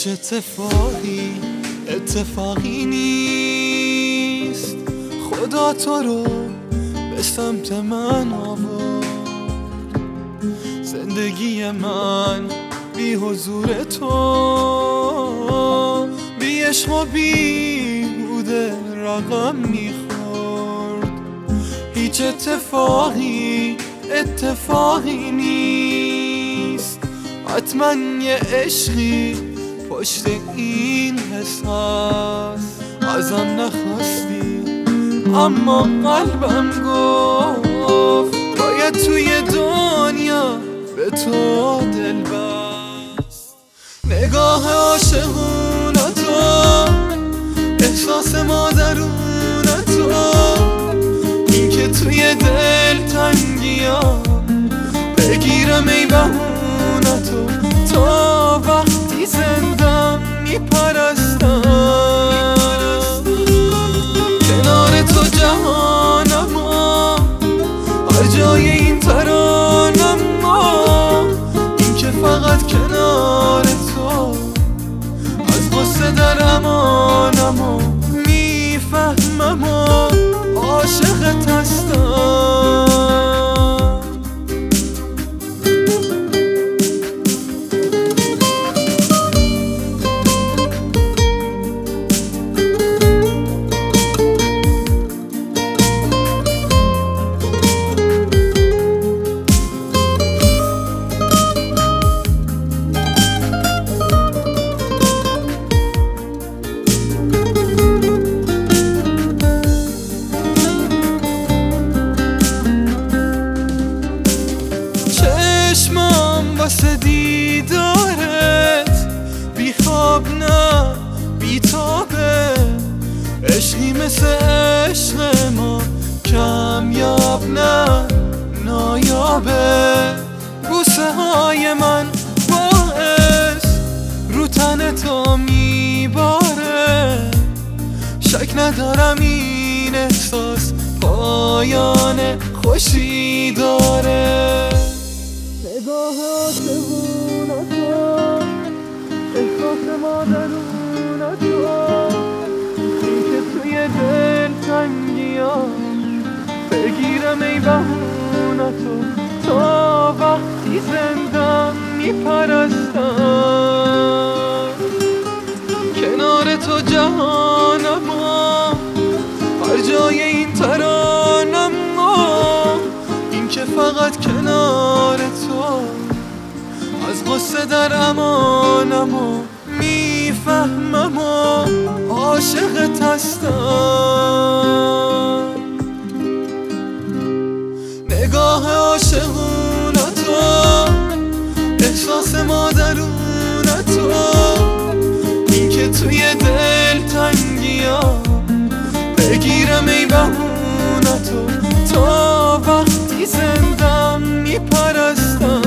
هیچ اتفاقی نیست. خدا تو رو به سمت من آورد. زندگی من بی حضور تو بی عشق و بیهوده رقم میخورد. هیچ اتفاقی نیست. حتما یه عشقی پشت این حس هست. ازم نخواستی اما قلبم گفت باید توی دنیا به تو دل بست. نگاه عاشقونه تو، احساس مادرونه تو، این که توی دل تنگیام بگیرم ای بهونه تو. تا وقتی زندم میپرستم، کنار تو جهانم هر جای این ترانم، این که فقط کنار تو از غصه در امانم و میفهمم و عاشقت هستم. واسه دیدارت بی خواب نه بی تابه. عشقی مثل عشق ما کمیاب نه نایابه. بوسه های من باعث رو تن تو میباره. شک ندارم این احساس پایان خوشی داره. نگاه عاشقونه تو، احساس مادرونه تو، این که توی دل تنگیام بگیرم ای بهونه تو. تا وقتی زندم میپرستم، کنار تو جهانم هر جای این ترانم، این که فقط کنار تو از غصه در امانم و میفهمم و عاشقت هستم. نگاه عاشقونه تو، احساس مادرونه تو، این که توی دل تنگیام بگیرم ای بهونه تو. تا وقتی زندم میپرستم،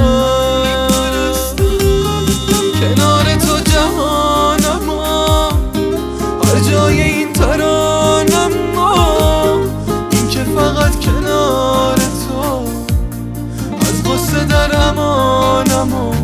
کنار تو جهانم هر جای این ترانم، این که فقط کنار تو از غصه در امانم